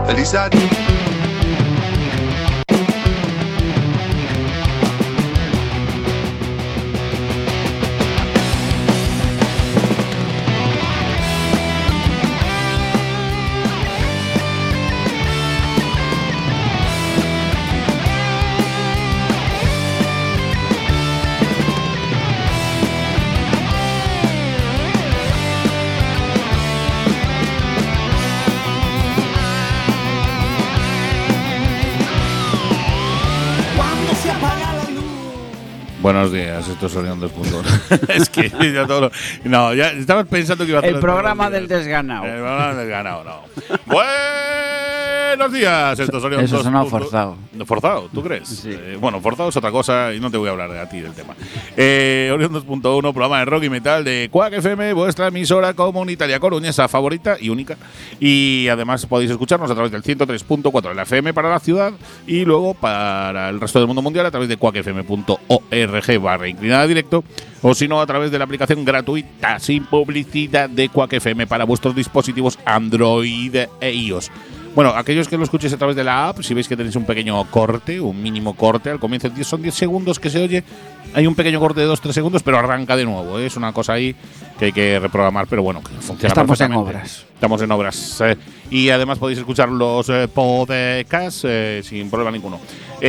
Feliz año. Buenos días, esto es Orión 2.1. Es que ya todo no, ya estabas pensando que iba a hacer el programa del desganado. El programa del desganado, no. Buenos días, esto es Orión 2.1. Eso sonó forzado. ¿Forzado? ¿Tú crees? Sí. Bueno, forzado es otra cosa y no te voy a hablar de a ti del tema. Orión 2.1, programa de rock y metal de Quack FM, vuestra emisora comunitaria coruñesa favorita y única. Y además podéis escucharnos a través del 103.4 de la FM para la ciudad y luego para el resto del mundo mundial a través de quackfm.org/inclinada directo, o si no a través de la aplicación gratuita sin publicidad de Quack FM para vuestros dispositivos Android e iOS. Bueno, aquellos que lo escuchéis a través de la app, si veis que tenéis un pequeño corte, un mínimo corte, al comienzo son 10 segundos que se oye, hay un pequeño corte de 2-3 segundos, pero arranca de nuevo, ¿eh? Es una cosa ahí que hay que reprogramar, pero bueno, que funciona perfectamente. Estamos en obras. Y además podéis escuchar los podcasts sin problema ninguno.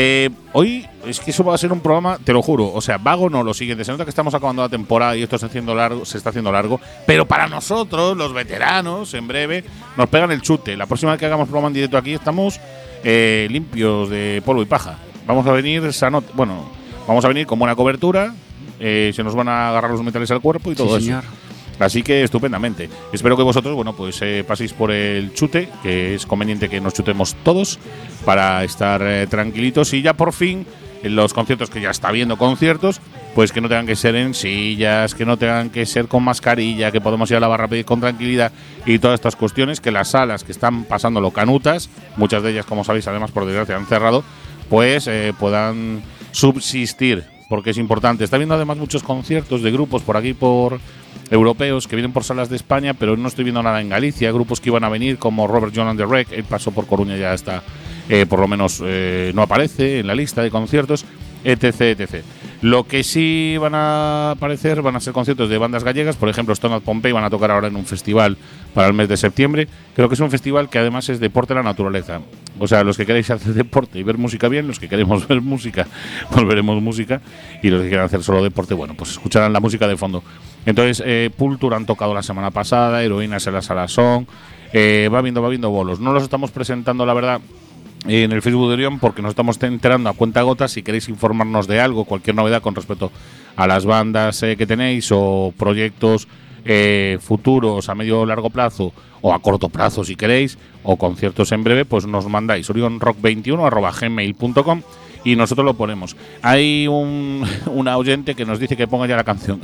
Hoy es que eso va a ser un programa, te lo juro, o sea, vago no, lo siguiente. Se nota que estamos acabando la temporada y esto se está haciendo largo, pero para nosotros, los veteranos, en breve, nos pegan el chute. La próxima vez que hagamos programa en directo aquí estamos limpios de polvo y paja. Vamos a venir vamos a venir con buena cobertura, se nos van a agarrar los metales al cuerpo y todo eso. Así que estupendamente. Espero que vosotros, pues paséis por el chute, que es conveniente que nos chutemos todos para estar tranquilitos y ya por fin en los conciertos, que ya está habiendo conciertos, pues que no tengan que ser en sillas, que no tengan que ser con mascarilla, que podemos ir a la barra a pedir con tranquilidad y todas estas cuestiones, que las salas que están pasándolo canutas, muchas de ellas, como sabéis, además por desgracia han cerrado, pues puedan subsistir, porque es importante. Está habiendo además muchos conciertos de grupos por aquí, por europeos, que vienen por salas de España, pero no estoy viendo nada en Galicia. Grupos que iban a venir, como Robert John and the Wreck, él pasó por Coruña, ya está, por lo menos no aparece en la lista de conciertos, etc. Lo que sí van a aparecer van a ser conciertos de bandas gallegas. Por ejemplo, Stone at Pompeii van a tocar ahora en un festival para el mes de septiembre. Creo que es un festival que además es deporte de la naturaleza. O sea, los que queréis hacer deporte y ver música bien, los que queremos ver música, pues veremos música. Y los que quieran hacer solo deporte, pues escucharán la música de fondo. Entonces, Pulture han tocado la semana pasada, Heroínas en la Sala Son. Va viendo bolos. No los estamos presentando, la verdad, en el Facebook de Orión, porque nos estamos enterando a cuentagotas. Si queréis informarnos de algo, cualquier novedad con respecto a las bandas que tenéis o proyectos futuros a medio o largo plazo o a corto plazo si queréis, o conciertos en breve, pues nos mandáis orionrock21@gmail.com y nosotros lo ponemos. Hay una oyente que nos dice que ponga ya la canción.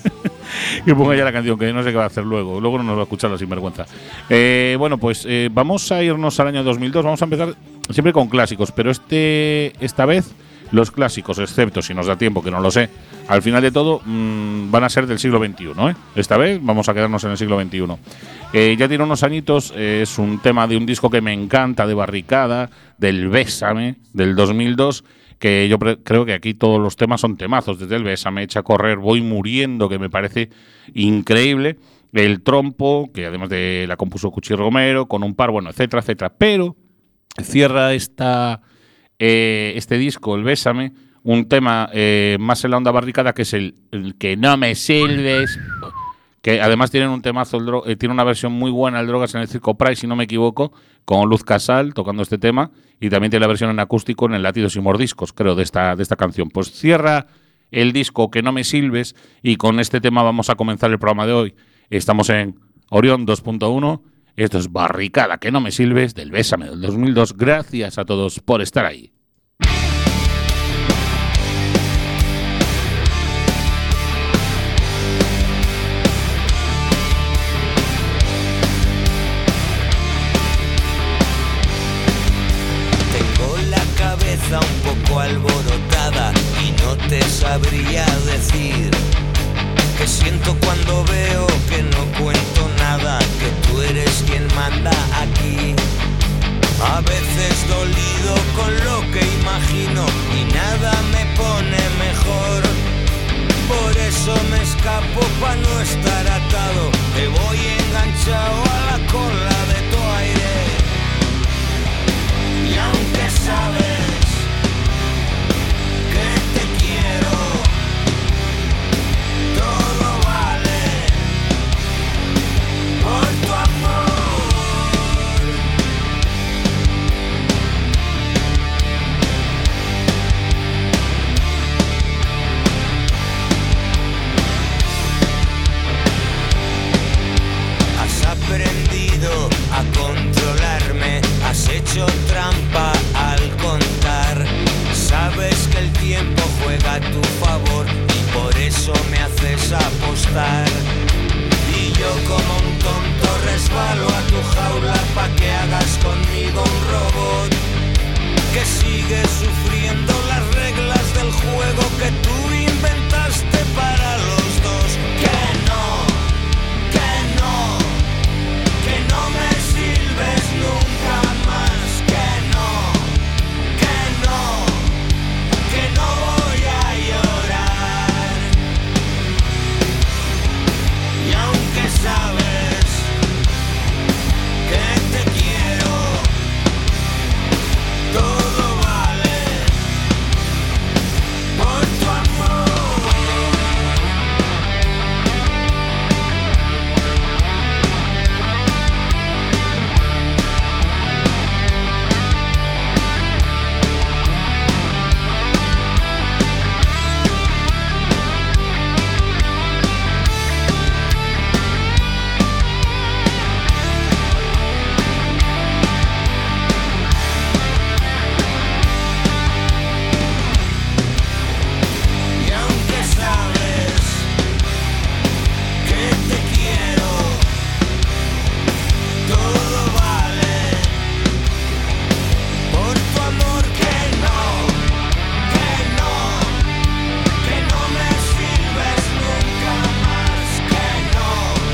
Que ponga ya la canción, que no sé qué va a hacer luego no nos va a escuchar la sinvergüenza. Vamos a irnos al año 2002. Vamos a empezar siempre con clásicos, pero esta vez los clásicos, excepto si nos da tiempo, que no lo sé, al final de todo van a ser del siglo XXI, Esta vez vamos a quedarnos en el siglo XXI. Ya tiene unos añitos, es un tema de un disco que me encanta, de Barricada, del Bésame, del 2002, que yo creo que aquí todos los temas son temazos, desde el Bésame, Echa a correr, Voy muriendo, que me parece increíble, el Trompo, que además de la compuso Cuchi Romero, con un par, etcétera, pero cierra este disco, el Bésame, un tema más en la onda Barricada, que es el Que no me silbes, que además tienen un temazo, tiene una versión muy buena, el Drogas en el Circo Pride, si no me equivoco, con Luz Casal tocando este tema, y también tiene la versión en acústico en el Latidos y Mordiscos, creo, de esta canción. Pues cierra el disco Que no me silbes, y con este tema vamos a comenzar el programa de hoy. Estamos en Orión 2.1, esto es Barricada, Que no me silbes, del Bésame del 2002. Gracias a todos por estar ahí. Un poco alborotada y no te sabría decir qué siento cuando veo que no cuento nada, que tú eres quien manda aquí. enganchado a la cola de tu aire. Y aunque sabes que te quiero, todo vale por tu amor. Has aprendido a controlarme, has hecho trampa al contar. Sabes que el tiempo juega a tu favor y por eso me haces apostar. Y yo como un tonto resbalo a tu jaula pa' que hagas conmigo un robot que sigue sufriendo las reglas del juego que tú inventaste para los dos. Que no me sirves nunca más. Que no voy a llorar. Y aunque sabes que te quiero, todo vale por tu amor. Y aunque sabes que te quiero, todo vale por tu amor. Que no me sirves nunca más. Que no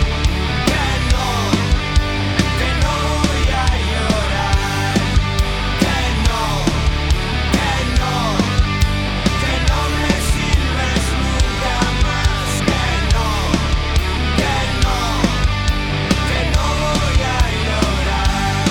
voy a llorar. Que no me sirves nunca más. Que no voy a llorar.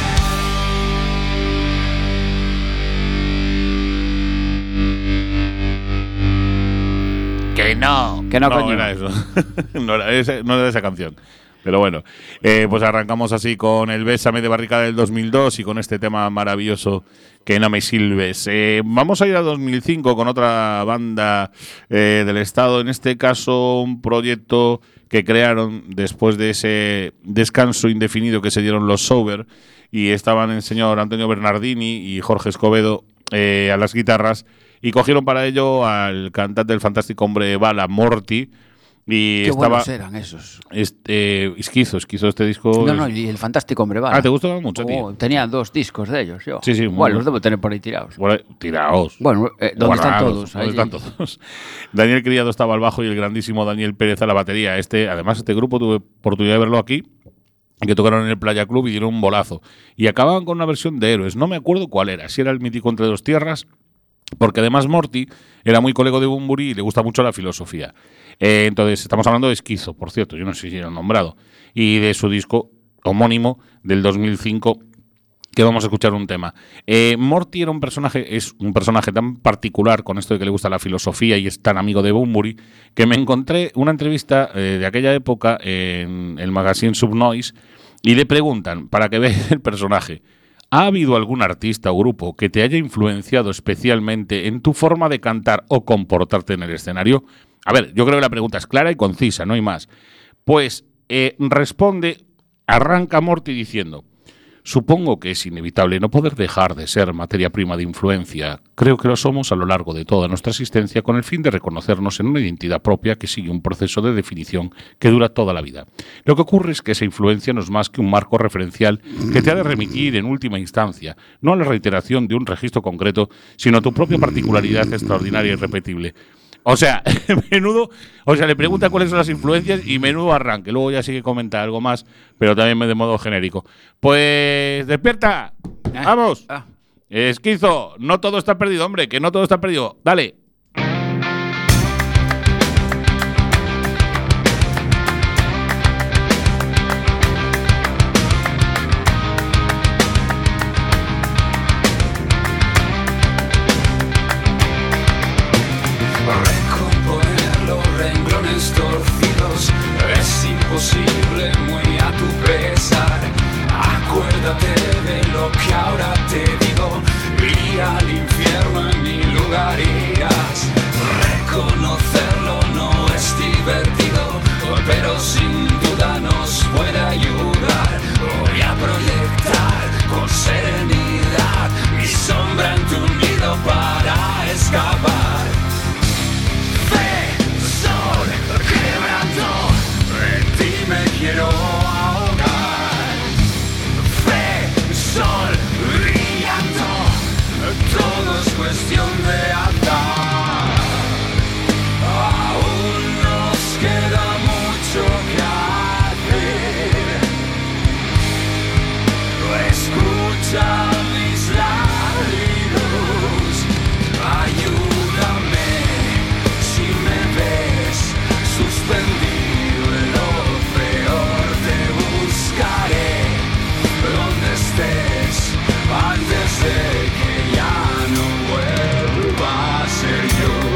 Que no, coño. era eso. no era esa canción. Pero bueno, pues arrancamos así con el Bésame de Barricada del 2002 y con este tema maravilloso, Que no me sirves. Vamos a ir a 2005 con otra banda del estado, en este caso un proyecto que crearon después de ese descanso indefinido que se dieron los Sober, y estaban el señor Antonio Bernardini y Jorge Escobedo a las guitarras, y cogieron para ello al cantante del fantástico Hombre Bala, Morty. Y Qué estaba buenos eran esos. Esquizo este disco. No, y el fantástico Hombre Bala. ¿te gustaba mucho, tío? Tenía 2 discos de ellos, yo. Sí, Bueno, los debo tener por ahí tirados. Bueno, tiraos. Bueno, ¿dónde están todos? ¿Dónde Ahí. están todos? Daniel Criado estaba al bajo y el grandísimo Daniel Pérez a la batería. Además, este grupo tuve oportunidad de verlo aquí, que tocaron en el Playa Club y dieron un bolazo. Y acababan con una versión de Héroes. No me acuerdo cuál era, si era el mítico Entre dos tierras, porque además Morty era muy colega de Bunbury y le gusta mucho la filosofía. Entonces, estamos hablando de Esquizo, por cierto, yo no sé si era nombrado, y de su disco homónimo del 2005, que vamos a escuchar un tema. Morty era es un personaje tan particular con esto de que le gusta la filosofía y es tan amigo de Bunbury, que me encontré una entrevista de aquella época en el magazine Subnoise y le preguntan, para que vea el personaje, ¿ha habido algún artista o grupo que te haya influenciado especialmente en tu forma de cantar o comportarte en el escenario? A ver, yo creo que la pregunta es clara y concisa, no hay más. Pues arranca Morty diciendo: supongo que es inevitable no poder dejar de ser materia prima de influencia. Creo que lo somos a lo largo de toda nuestra existencia con el fin de reconocernos en una identidad propia que sigue un proceso de definición que dura toda la vida. Lo que ocurre es que esa influencia no es más que un marco referencial que te ha de remitir en última instancia, no a la reiteración de un registro concreto, sino a tu propia particularidad extraordinaria y irrepetible. O sea, le pregunta cuáles son las influencias y menudo arranque. Luego ya sí que comenta algo más, pero también de modo genérico. Pues, despierta. Vamos. Esquizo, no todo está perdido, hombre, que no todo está perdido. Dale. escapar. Fe, sol, quebrando, en ti me quiero ahogar. Fe, sol, brillando, todo es cuestión de andar. Aún nos queda mucho que hacer. Escucha mis latidos, ayúdame si me ves suspendido en lo peor. Te buscaré donde estés antes de que ya no vuelva a ser yo.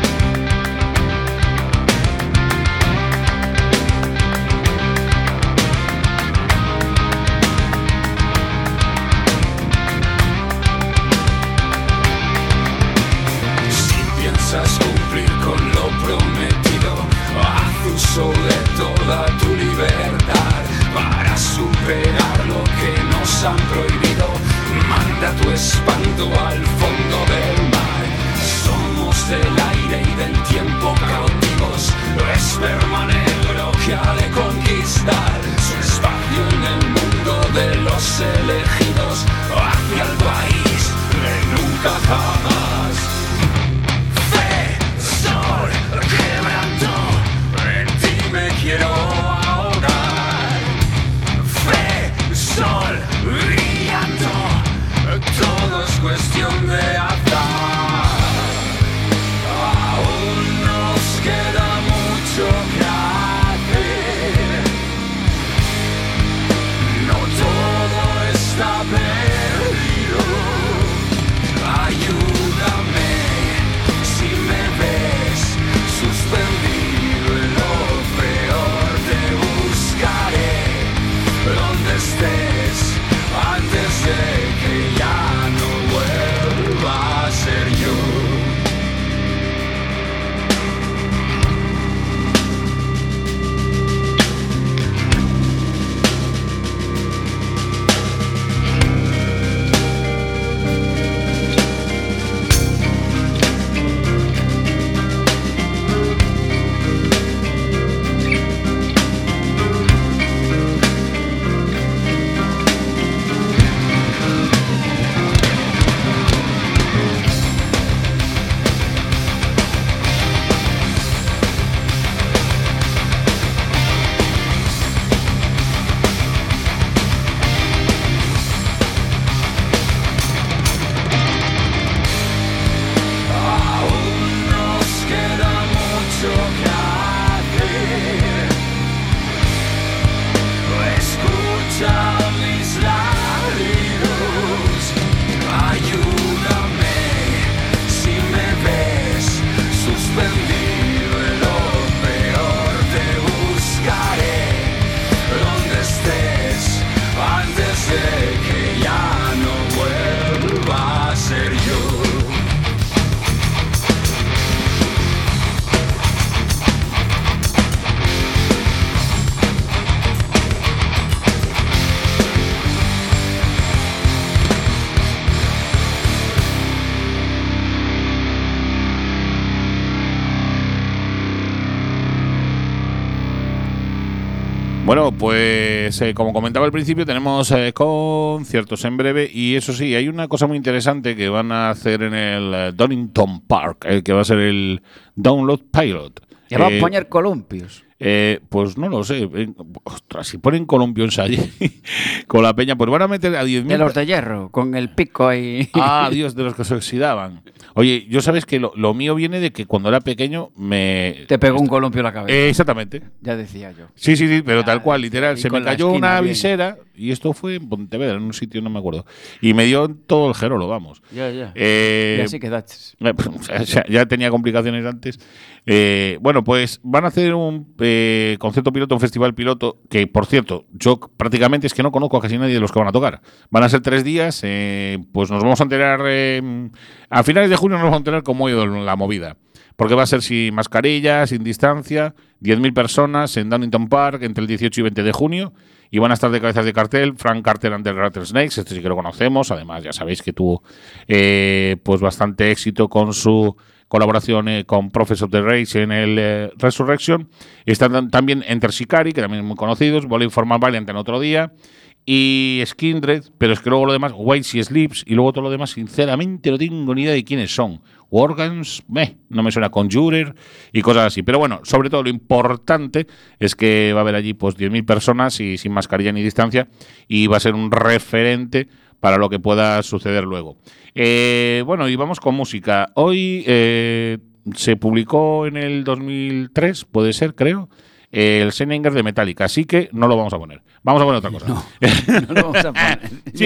Cumplir con lo prometido, haz uso de toda tu libertad para superar lo que nos han prohibido. Manda tu espanto al fondo del mar. Somos del aire y del tiempo cautivos. Esperma negro que ha de conquistar su espacio en el mundo de los elegidos, hacia el país de nunca jamás. Quebrando, en ti me quiero ahogar. Fe, sol, brillando, todo es cuestión de azar. Aún nos queda mucho que hacer. No todo está perdido. Ayúdame si me ves suspendido en lo peor. Te buscaré donde estés antes de que ya no vuelva a ser yo. Bueno, pues como comentaba al principio, tenemos conciertos en breve y eso sí, hay una cosa muy interesante que van a hacer en el Donington Park, que va a ser el Download Pilot. ¿Y va a poner columpios? Pues no lo sé. Ostras, si ponen columpios allí con la peña, pues van a meter a 10.000. De los de hierro, con el pico ahí. Ah, Dios, de los que se oxidaban. Oye, yo sabes que lo mío viene de que cuando era pequeño Te pegó un columpio en la cabeza. Exactamente. Ya decía yo. Sí, pero tal cual, literal. Se me cayó una bien. visera y esto fue en Pontevedra, en un sitio, no me acuerdo. Y me dio todo el gerolo, vamos. Ya. Y así quedaste. Ya tenía complicaciones antes. Bueno, pues van a hacer un concierto piloto, un festival piloto, que por cierto, yo prácticamente es que no conozco a casi nadie de los que van a tocar. Van a ser 3 días, pues nos vamos a enterar, a finales de junio nos vamos a enterar cómo ha ido la movida. Porque va a ser sin mascarilla, sin distancia, 10.000 personas en Donington Park entre el 18 y 20 de junio. y van a estar de cabezas de cartel Frank Carter and the Rattlesnakes, este sí que lo conocemos, además ya sabéis que tuvo pues bastante éxito con su colaboración con Prophets of the Rage en el Resurrection. Están también Enter Shikari, que también son muy conocidos, Bowling for My Valiant en otro día, y Skindred, pero es que luego lo demás, While She Sleeps, y luego todo lo demás, sinceramente no tengo ni idea de quiénes son. Organs, no me suena, Conjurer y cosas así. Pero bueno, sobre todo lo importante es que va a haber allí pues 10.000 personas y sin mascarilla ni distancia, y va a ser un referente para lo que pueda suceder luego. Bueno, y vamos con música. Hoy se publicó en el 2003, puede ser, creo, el Shining de Metallica, así que no lo vamos a poner. Vamos a poner otra cosa. No lo vamos a poner. Sí,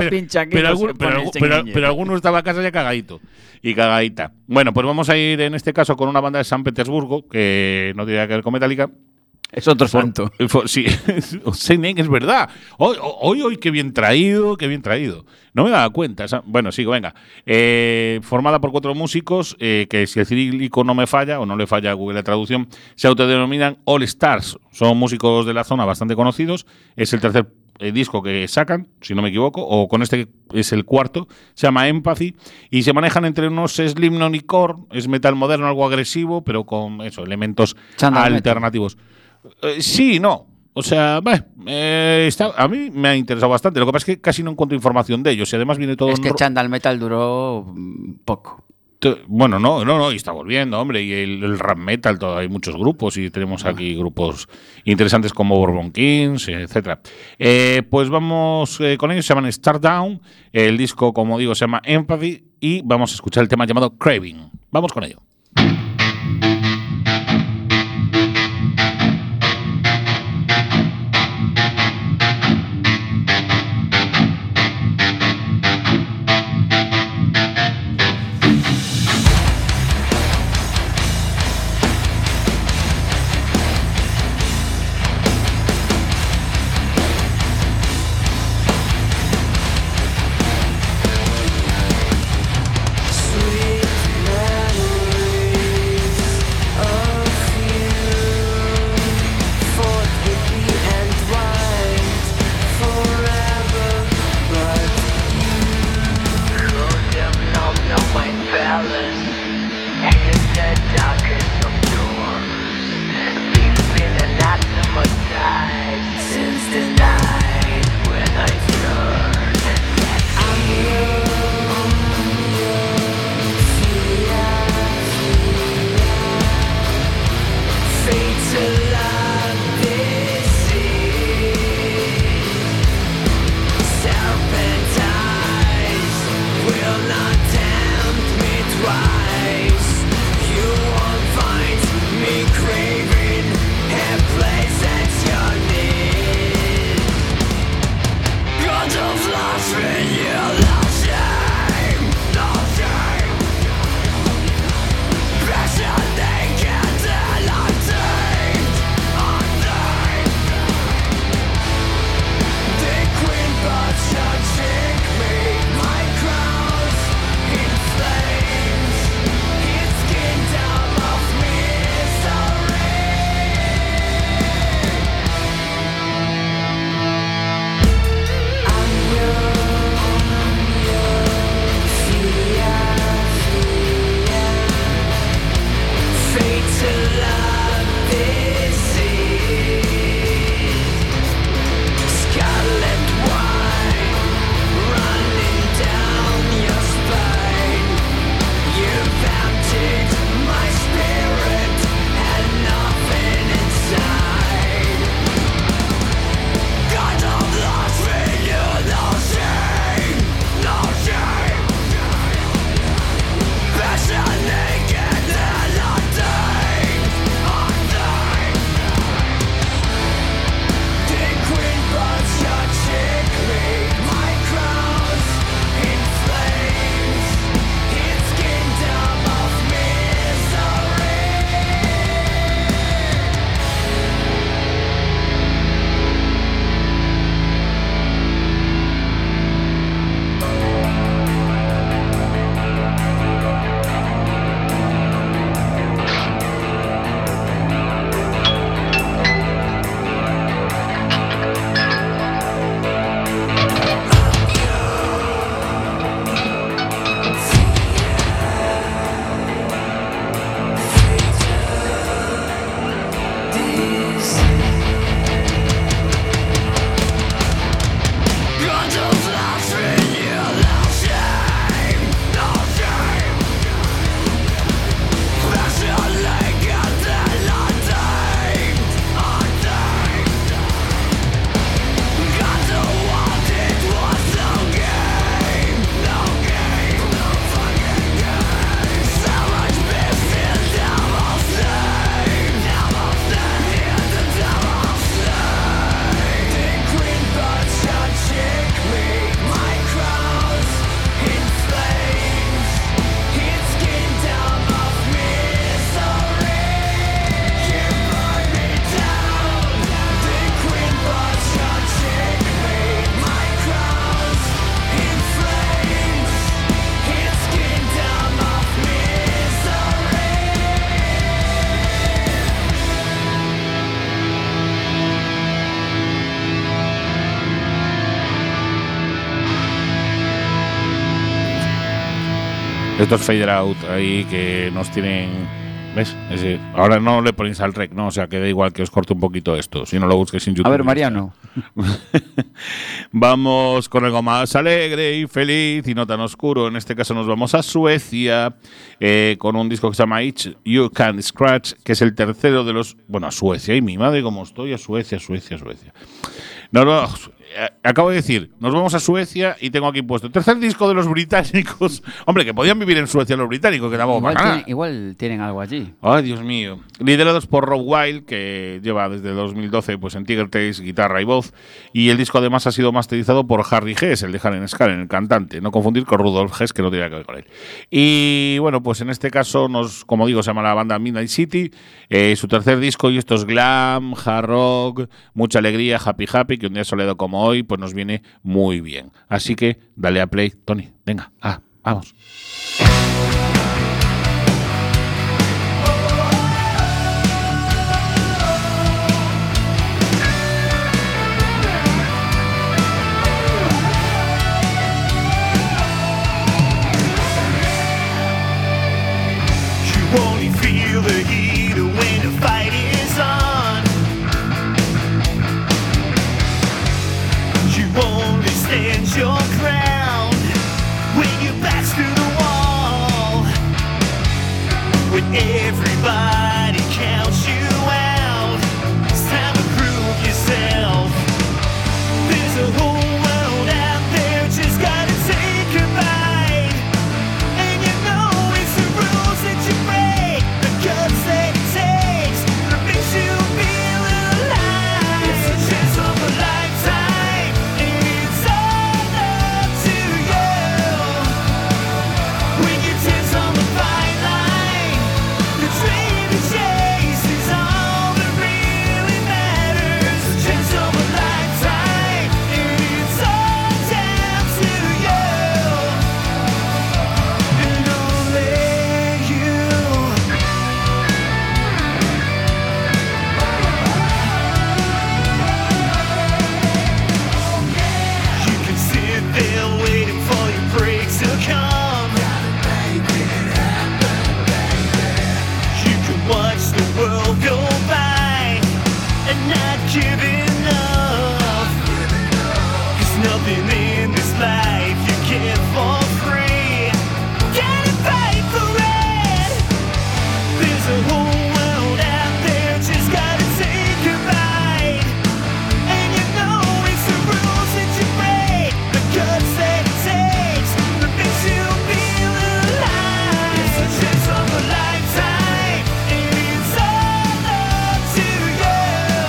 pero alguno estaba a casa ya cagadito y cagadita. Bueno, pues vamos a ir en este caso con una banda de San Petersburgo que no tiene nada que ver con Metallica. Es otro santo. Sí, Shining, es verdad. Hoy, qué bien traído, qué bien traído. No me daba cuenta. Bueno, sigo, venga. Formada por 4 músicos que, si el cirílico no me falla, o no le falla a Google la traducción, se autodenominan All Stars. Son músicos de la zona bastante conocidos. Es el tercer disco que sacan, si no me equivoco, o con este es el cuarto. Se llama Empathy y se manejan entre unos Slipknot y Core. Es metal moderno, algo agresivo, pero con eso, elementos alternativos. Sí, no. O sea, a mí me ha interesado bastante. Lo que pasa es que casi no encuentro información de ellos y además viene todo... Es que Chandal Metal duró poco. Bueno, no, y está volviendo, hombre, y el rap metal, hay muchos grupos y tenemos aquí grupos interesantes como Bourbon Kings, etcétera. Pues vamos con ellos, se llaman Start Down, el disco, como digo, se llama Empathy y vamos a escuchar el tema llamado Craving. Vamos con ello. Sweet memories. Estos Fader Out ahí que nos tienen... ¿Ves? Ahora no le ponéis al rec, ¿no? O sea, que da igual que os corte un poquito esto. Si no lo busquéis en YouTube. A ver, Mariano. Vamos con algo más alegre y feliz y no tan oscuro. En este caso nos vamos a Suecia con un disco que se llama Each You Can Scratch, que es el tercero de los... Bueno, a Suecia. Y mi madre, como estoy, a Suecia. No, acabo de decir, nos vamos a Suecia y tengo aquí puesto el tercer disco de los británicos. Hombre, que podían vivir en Suecia los británicos, que tampoco pasa nada. Igual tienen algo allí. Ay, Dios mío. Liderados por Rob Wild, que lleva desde 2012 pues, en Tiger Taste, guitarra y voz. Y el disco además ha sido masterizado por Harry Hess, el de Helen Skallen, el cantante. No confundir con Rudolf Hess, que no tiene nada que ver con él. Y bueno, pues en este caso, como digo, se llama la banda Midnight City. Su tercer disco, y esto es glam, hard rock, mucha alegría, happy, que un día soleado como hoy, pues nos viene muy bien. Así que dale a play, Tony. Venga, vamos. You only feel the heat when the fight is on. You only stand your ground when your back's to the wall. When everybody counts you out, it's time to prove yourself. There's a whole world out there, just gotta take a bite. And you know it's the rules that you break, the guts that it takes, that makes you feel alive. It's a chance of a lifetime, and it's all up to you. When you tense on the fine line, the dream you chase is all that really matters. A chance of a lifetime, and it's all down to you. And only you. You can sit there waiting for your break to come. You can watch the world go by and not give enough. 'Cause nothing in this life you get for free. Gotta fight for it. There's a whole world out there, just gotta take a bite. And you know it's the rules that you break, the guts that it takes, that makes you feel alive. It's a chance of a lifetime, and it's all up to you.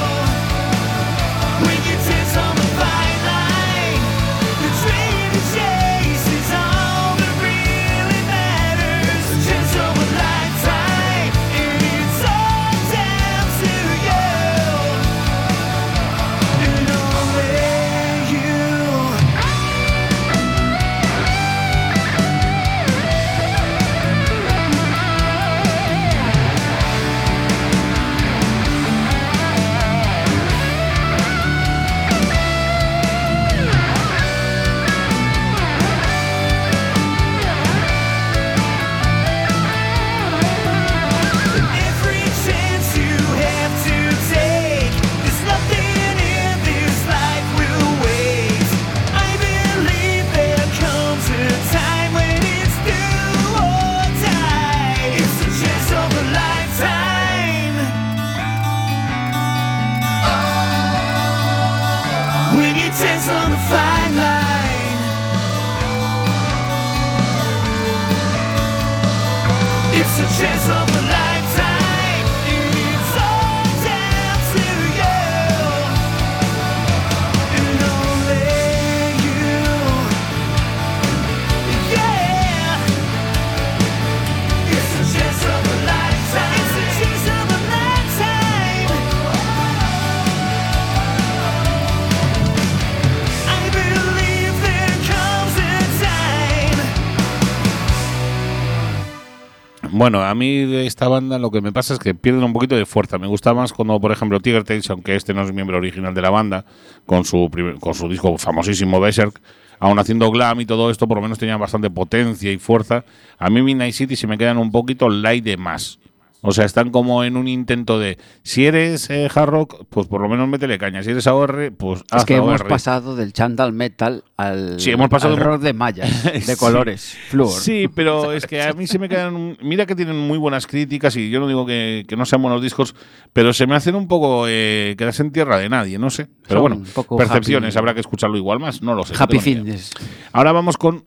When you tense on the fine line, the dream you chase is all that really matters. A chance of a lifetime, and it's all down to you. And only you. Every chance you have to take, there's nothing in this life will waste. I believe there comes a time when it's do or die. It's the chance of a lifetime. When you tense on the fine line, it's a chance of a lifetime, and it's all down to you. And only you. Yeah. It's a chance of a lifetime. It's a chance of a lifetime. I believe there comes a time. Bueno, a mí de esta banda lo que me pasa es que pierden un poquito de fuerza. Me gusta más cuando, por ejemplo, Tiger Tails, aunque este no es miembro original de la banda, con su disco famosísimo Berserk, aun haciendo glam y todo esto, por lo menos tenían bastante potencia y fuerza. A mí Midnight City se me quedan un poquito light de más. O sea, están como en un intento de, si eres hard rock, pues por lo menos métele caña. Si eres AOR, pues haz Es que hemos AOR. pasado del chandal metal al, Sí, hemos pasado al rock de mallas, de Sí. colores, flúor. Sí, pero es que a mí se me quedan. Mira que tienen muy buenas críticas y yo no digo que no sean buenos discos, pero se me hacen un poco quedarse en tierra de nadie, no sé. Pero Son bueno, un poco percepciones, happy- habrá que escucharlo igual más, no lo sé. no Happy tengo ni idea. Fitness. Ahora vamos con.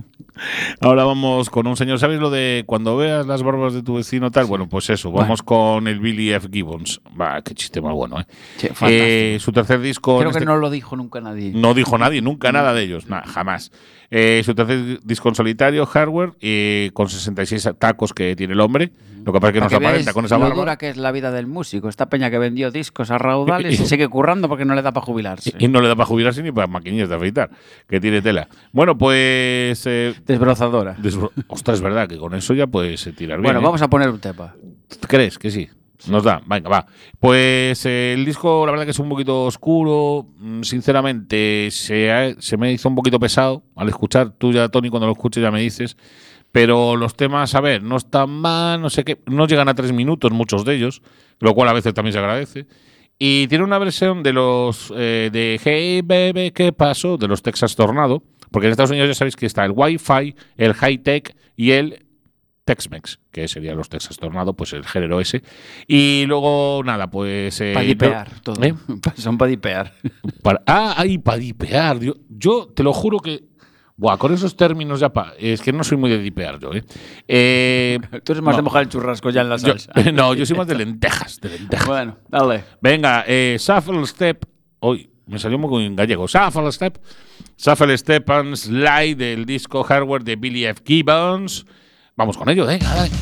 Ahora vamos con un señor. ¿Sabes lo de cuando veas las barbas de tu vecino tal? Bueno, pues eso. Vamos con el Billy F. Gibbons. Va, qué chiste más bueno, ¿eh? Sí, fantástico. Su tercer disco. Creo en que este- no lo dijo nunca nadie. no dijo nadie, nunca nada de ellos, nada, jamás. Su tercer disco en solitario, Hardware, con 66 tacos que tiene el hombre. Lo que pasa es que Para nos que veáis aparenta con esa lo barba. dura que es la vida del músico. Esta peña que vendió discos a raudales y sigue currando porque no le da para jubilarse. Y no le da para jubilarse ni para maquinillas de afeitar, que tiene tela. Bueno, pues. Desbrozadora. Ostras, es verdad que con eso ya puedes tirar bien. Bueno, ¿eh? vamos a poner un tema. ¿Crees que sí? Nos da, venga, va. Pues el disco, la verdad que es un poquito oscuro. Sinceramente, se me hizo un poquito pesado al escuchar. Tú ya, Tony, cuando lo escuches ya me dices. Pero los temas, a ver, no están mal, no sé qué. No llegan a 3 minutos muchos de ellos, lo cual a veces también se agradece. Y tiene una versión de los de Hey Baby, ¿qué pasó? De los Texas Tornado. Porque en Estados Unidos ya sabéis que está el Wi-Fi, el High-Tech y el Tex-Mex, que serían los Texas Tornado, pues el género ese. Y luego, nada, pues. Para dipear todo. ¿Eh? Son para dipear. Para dipear. Yo te lo juro que. Buah, con esos términos ya. Es que no soy muy de dipear yo, ¿eh? Tú eres más no. de mojar el churrasco ya en la Yo- salsa. no, yo soy más de lentejas. De lentejas. Bueno, dale. Venga, Shuffle Step. Hoy me salió muy en gallego. Shuffle Step. Shuffle Step and Slide del disco Hardware de Billy F. Gibbons. Vamos con ello, venga, dale.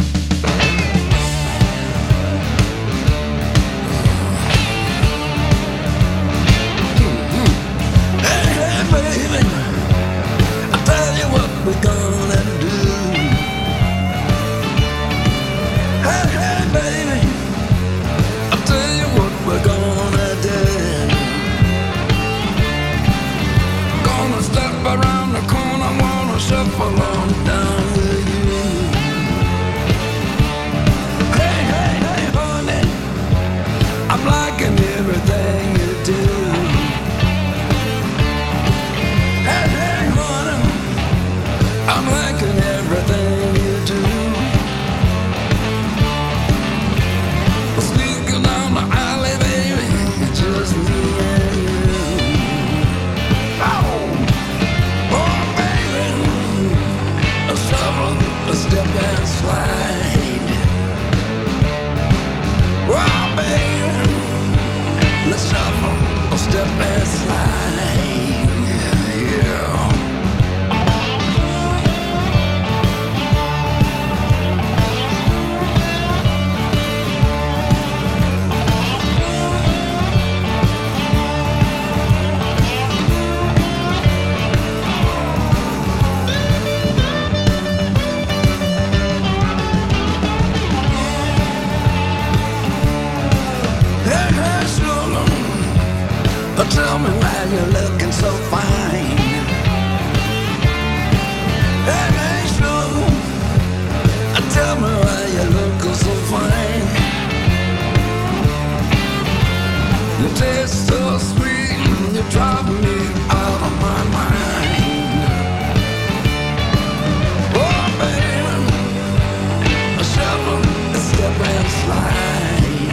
Tell me why you're looking so fine. Hey, hey, sugar, tell me why you're looking so fine. You taste so sweet, you drive me out of my mind. Oh, baby, a shovel, a step and slide.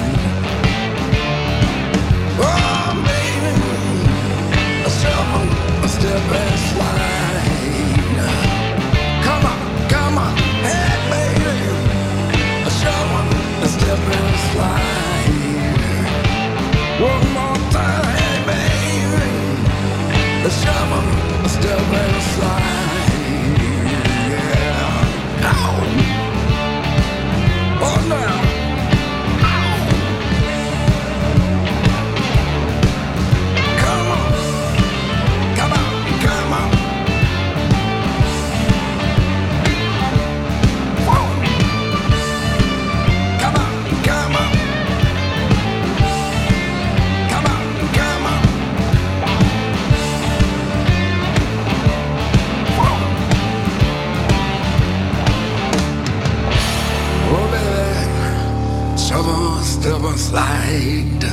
Oh, baby, a shovel, a step and slide. Come on, come on, hey, baby, a shovel, a step and slide. One more time, hey, baby, gonna slide.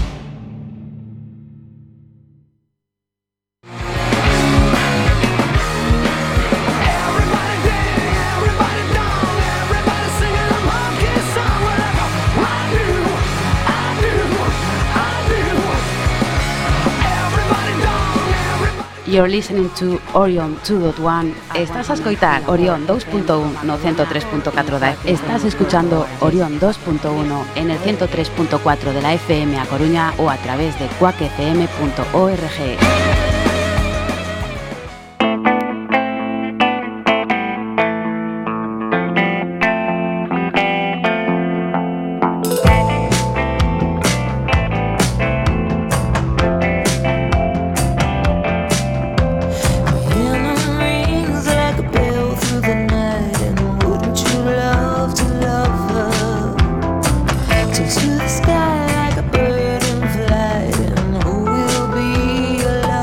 You're listening to Orion 2.1. Estás a escoitar Orion 2.1 no 103.4 da FM. Estás escuchando Orion 2.1 en el 103.4 de la FM a Coruña o a través de quackfm.org. To the sky like a bird in flight, and who will be alive?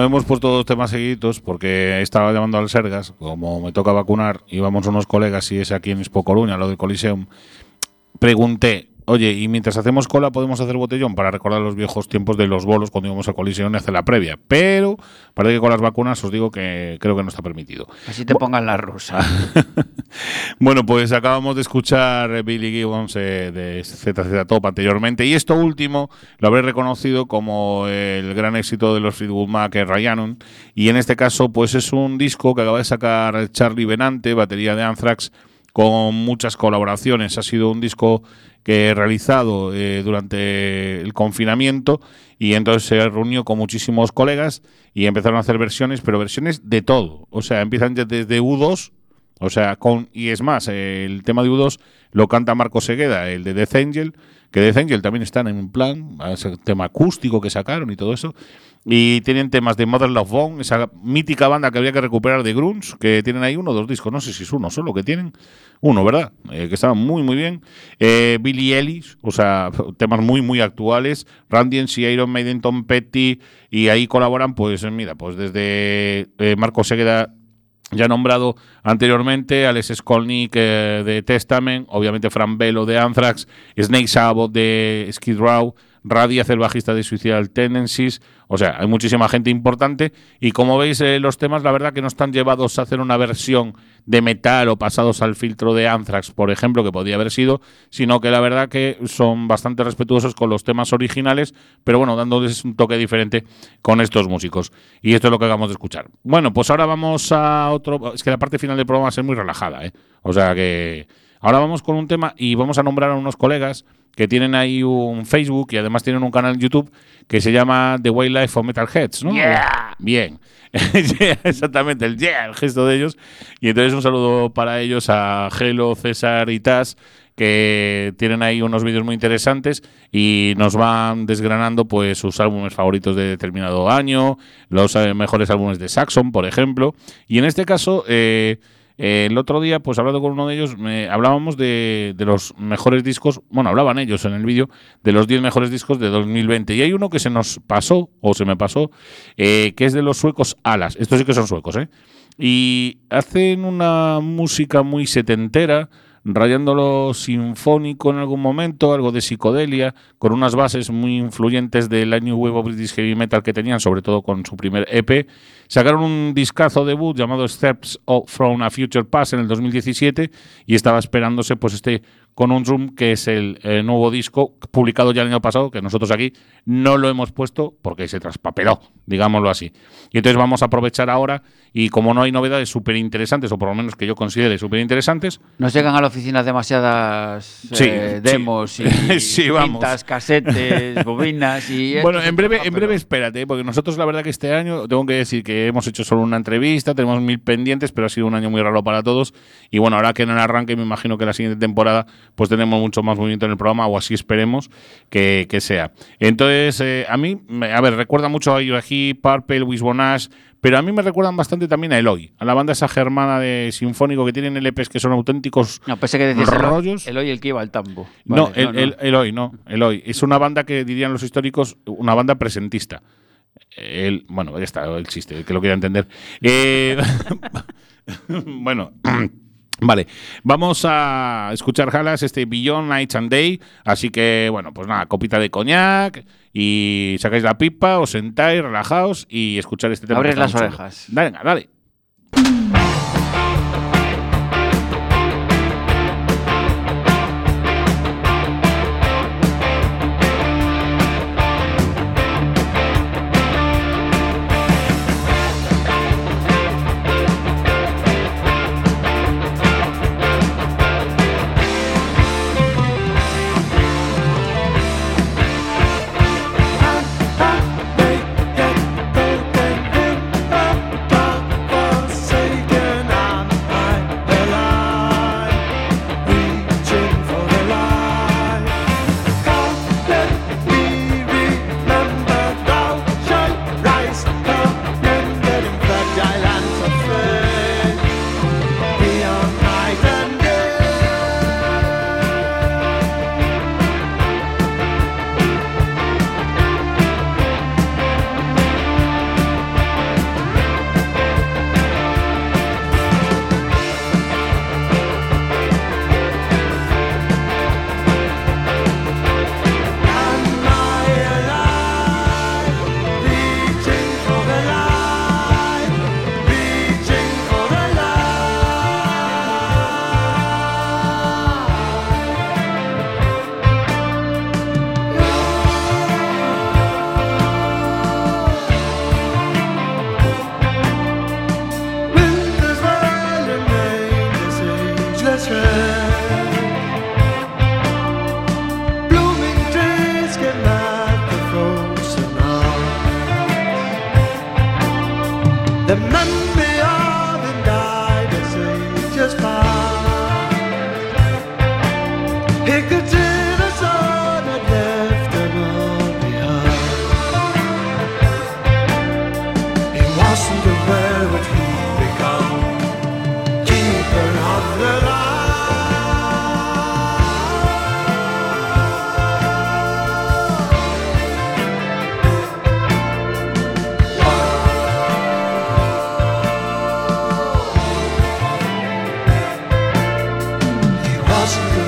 hemos puesto 2 temas seguidos porque estaba llamando al Sergas, como me toca vacunar, íbamos unos colegas y es aquí en Expo Coruña, lo del Coliseum. Pregunté, oye, y mientras hacemos cola podemos hacer botellón para recordar los viejos tiempos de los bolos cuando íbamos a Coliseum y hacer la previa. Pero parece que con las vacunas os digo que creo que no está permitido. Así te pongan la rusa. Bueno, pues acabamos de escuchar Billy Gibbons de ZZ Top anteriormente. Y esto último lo habréis reconocido como el gran éxito de los Fleetwood Mac, Rhiannon. Y en este caso, pues es un disco que acaba de sacar Charlie Benante, batería de Anthrax, con muchas colaboraciones. Ha sido un disco que he realizado durante el confinamiento y entonces se reunió con muchísimos colegas y empezaron a hacer versiones, pero versiones de todo. O sea, empiezan desde U2, o sea, y es más, el tema de U2 lo canta Marco Segueda, el de Death Angel, que Death Angel también están en un plan, ese tema acústico que sacaron y todo eso. Y tienen temas de Mother Love Bone, esa mítica banda que habría que recuperar de grunge, que tienen ahí 1 o 2 discos, no sé si es uno solo que tienen, uno, ¿verdad? Que estaban muy, muy bien. Billie Eilish, o sea, temas muy, muy actuales. Randy MC, Iron Maiden, Tom Petty, y ahí colaboran, pues mira, pues desde Marco Segueda, ya nombrado anteriormente, Alex Skolnick de Testament, obviamente Fran Bello de Anthrax, Snake Sabbath de Skid Row, Radiaz, el bajista de Suicidal Tendencies. O sea, hay muchísima gente importante y como veis los temas la verdad que no están llevados a hacer una versión de metal o pasados al filtro de Anthrax, por ejemplo, que podría haber sido, sino que la verdad que son bastante respetuosos con los temas originales, pero bueno, dándoles un toque diferente con estos músicos. Y esto es lo que acabamos de escuchar. Bueno, pues ahora vamos a otro... Es que la parte final del programa va a ser muy relajada, ¿eh? O sea que... Ahora vamos con un tema y vamos a nombrar a unos colegas que tienen ahí un Facebook y además tienen un canal en YouTube que se llama The Wildlife of Metalheads, ¿no? Yeah. Bien. Yeah, exactamente, el gesto de ellos. Y entonces un saludo para ellos a Gelo, César y Taz, que tienen ahí unos vídeos muy interesantes y nos van desgranando pues sus álbumes favoritos de determinado año, los mejores álbumes de Saxon, por ejemplo. Y en este caso... el otro día, pues hablando con uno de ellos, hablábamos de los mejores discos, bueno, hablaban ellos en el vídeo de los 10 mejores discos de 2020. Y hay uno que se nos pasó, o se me pasó, que es de los suecos Alas. Estos sí que son suecos, ¿eh? Y hacen una música muy setentera, rayándolo sinfónico en algún momento, algo de psicodelia, con unas bases muy influyentes de la New Wave of British Heavy Metal que tenían, sobre todo con su primer EP. Sacaron un discazo debut llamado Steps from a Future Past en el 2017 y estaba esperándose pues este Conundrum, que es el nuevo disco publicado ya el año pasado, que nosotros aquí no lo hemos puesto porque se traspapeló, digámoslo así. Y entonces vamos a aprovechar ahora y como no hay novedades súper interesantes, o por lo menos que yo considere súper interesantes... Nos llegan a la oficina demasiadas demos y sí, vamos. cintas, casetes, bobinas y... Bueno, en breve espérate, porque nosotros la verdad que este año, tengo que decir que hemos hecho solo una entrevista, tenemos 1000 pendientes, pero ha sido un año muy raro para todos. Y bueno, ahora que en el arranque me imagino que la siguiente temporada pues tenemos mucho más movimiento en el programa, o así esperemos que sea. Entonces, a mí, a ver, recuerda mucho a Irají, Purple, Wishbone Ash, pero a mí me recuerdan bastante también a Eloy, a la banda esa germana de sinfónico que tienen LPs que son auténticos no, pensé que decías rollos. Eloy el que iba al tambo. Vale, no, Eloy, no. Eloy. Es una banda que dirían los históricos, una banda presentista. Bueno, ya está el chiste, el que lo quiera entender. Bueno... Vale, vamos a escuchar Halas, Beyond Night and Day, así que bueno, pues nada, copita de coñac y sacáis la pipa, os sentáis, relajaos y escuchar este tema. Abres las orejas. Venga, dale.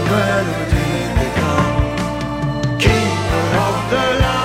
melody become keeper of the light.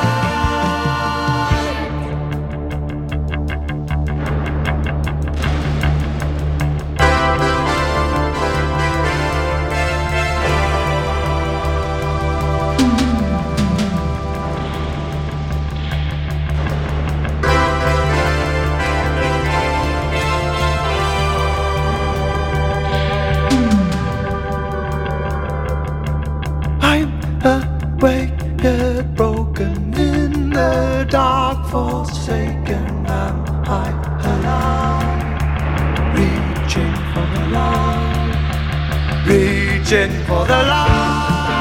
Awake yet broken in the dark, forsaken. Am I alone? Reaching for the light, reaching for the light.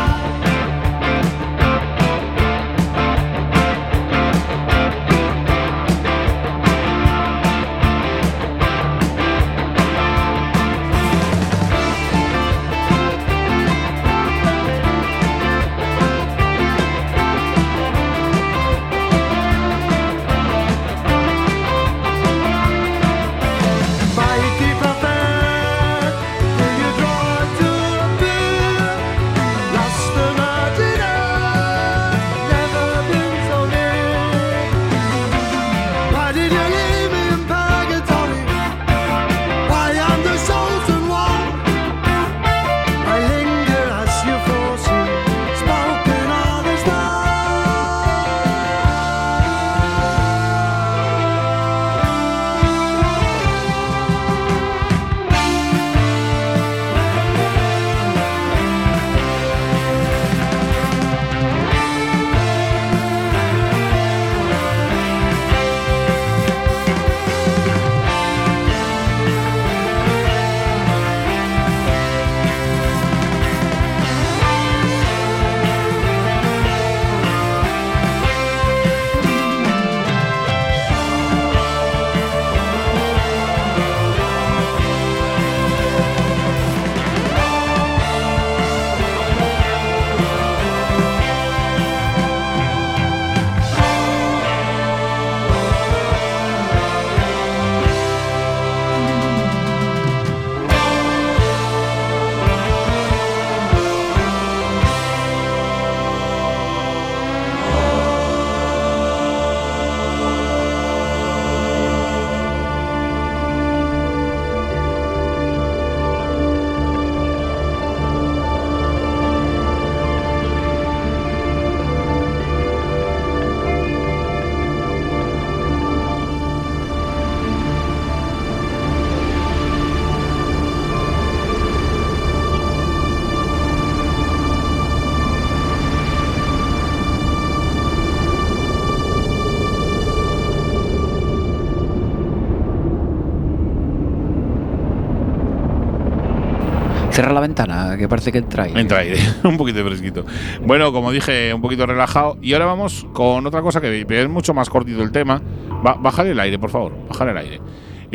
Cierra la ventana, que parece que entra aire. Entra aire, un poquito de fresquito. Bueno, como dije, un poquito relajado. Y ahora vamos con otra cosa que es mucho más cortito el tema. Bájale el aire, por favor, bájale el aire.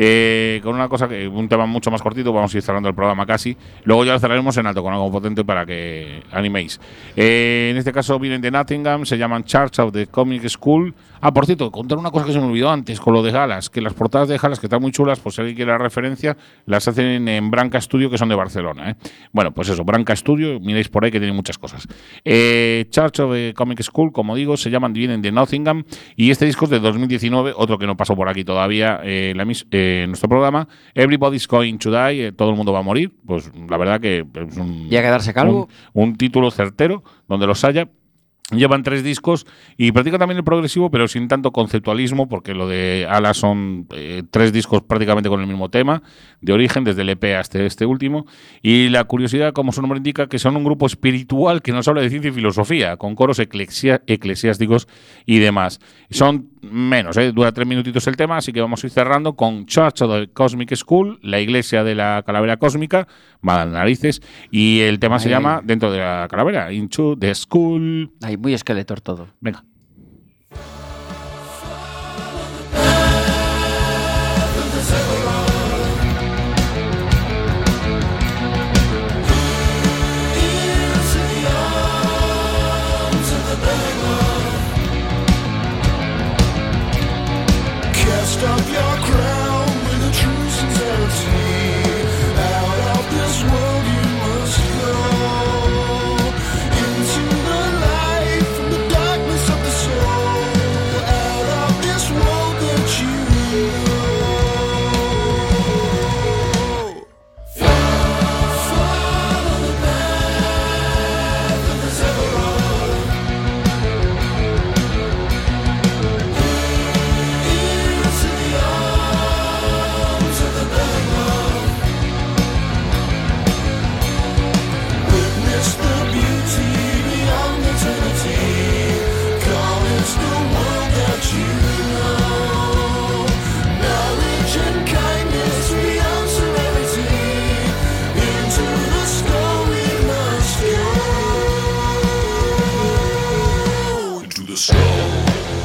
Con una cosa un tema mucho más cortito, vamos a ir cerrando el programa casi. Luego ya lo cerraremos en alto con algo potente para que animéis. En este caso vienen de Nottingham, se llaman Church of the Comic School. Por cierto, contar una cosa que se me olvidó antes con lo de Galas, que las portadas de Galas, que están muy chulas, pues si alguien quiere la referencia, las hacen en Branca Studio, que son de Barcelona. Bueno, pues eso, Branca Studio, miréis por ahí que tiene muchas cosas. Church of the Comic School, como digo, vienen de Nottingham, y este disco es de 2019, otro que no pasó por aquí todavía en nuestro programa, Everybody's Going to Die, todo el mundo va a morir. Pues la verdad que es ¿Y a quedarse calvo? Un título certero, donde los haya. Llevan 3 discos y practica también el progresivo, pero sin tanto conceptualismo, porque lo de Ala son 3 discos prácticamente con el mismo tema, de origen, desde el EP hasta este último. Y la curiosidad, como su nombre indica, que son un grupo espiritual que nos habla de ciencia y filosofía, con coros eclesiásticos y demás. Son menos, dura 3 minutitos el tema, así que vamos a ir cerrando con Church of the Cosmic School, la iglesia de la calavera cósmica, mal narices, y el tema se llama Dentro de la calavera, Into the School. Muy Skeletor todo. Venga. Cast off your crown with a true sincerity. Out of this world you must go. It's the beauty beyond eternity. Come, it's the world that you know. Knowledge and kindness beyond serenity. Into the sky we must go. Into the sky.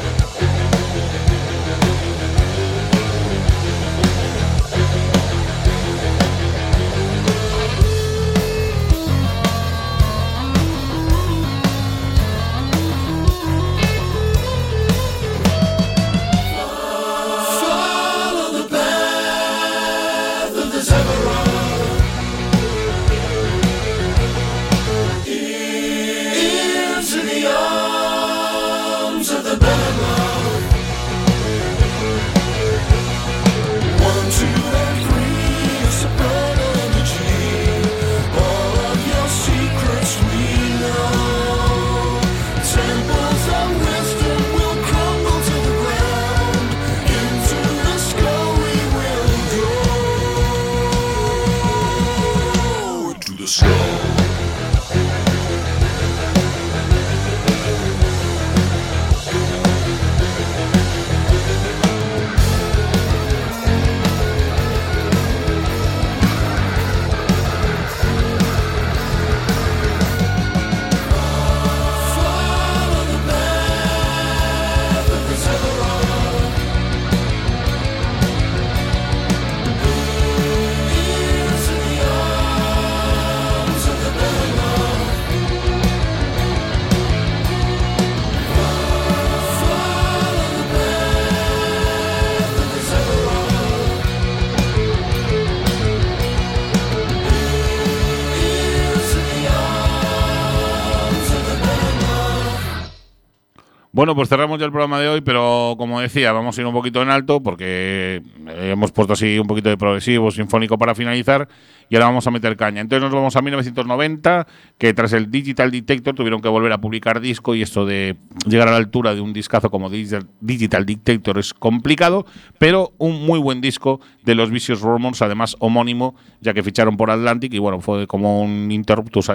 Bueno, pues cerramos ya el programa de hoy, pero como decía, vamos a ir un poquito en alto porque hemos puesto así un poquito de progresivo, sinfónico para finalizar y ahora vamos a meter caña. Entonces nos vamos a 1990, que tras el Digital Dictator tuvieron que volver a publicar disco y esto de llegar a la altura de un discazo como Digital Dictator es complicado, pero un muy buen disco de los Vicious Rumors, además homónimo, ya que ficharon por Atlantic y bueno, fue como un interruptus,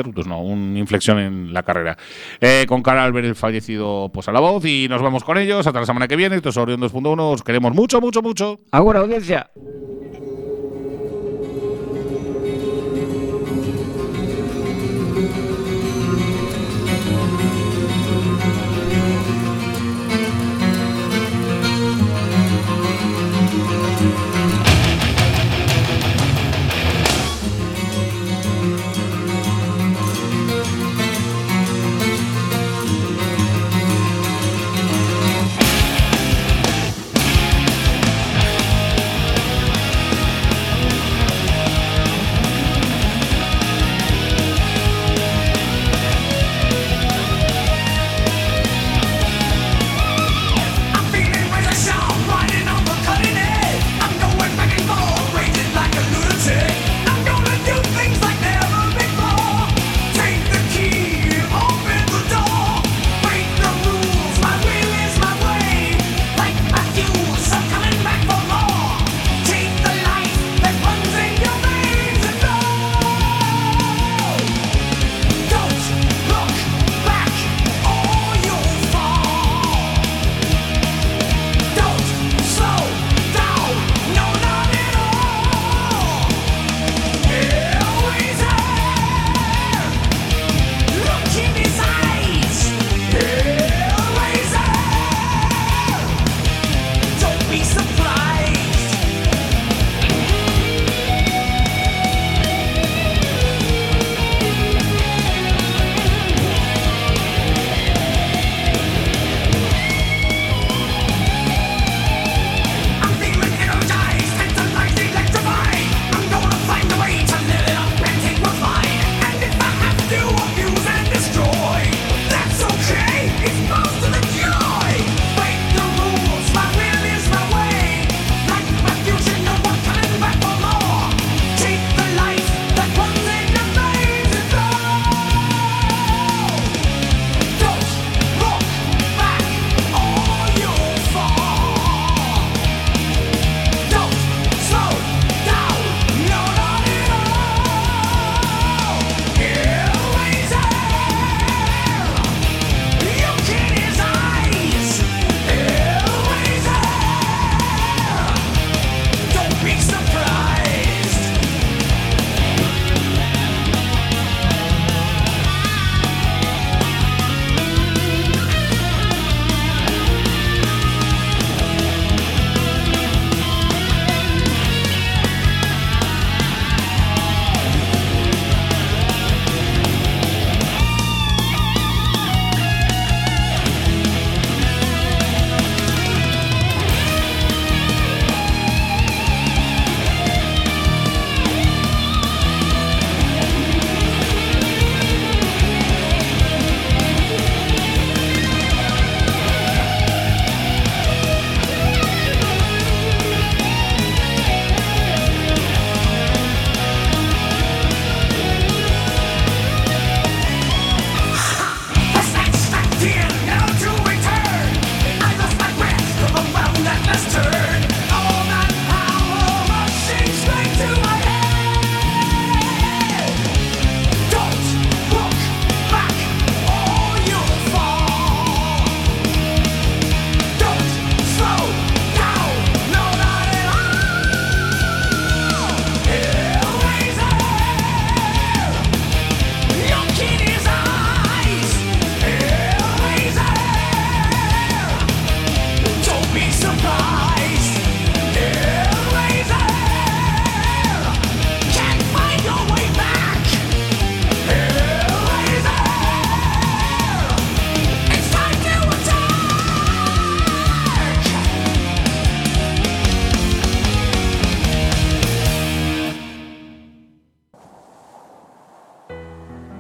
una inflexión en la carrera. Con Carl Albert, el fallecido, pues a la voz, y nos vamos con ellos hasta la semana que viene. Esto es Orión 2.1, os queremos mucho, mucho, mucho. ¡Agur, audiencia!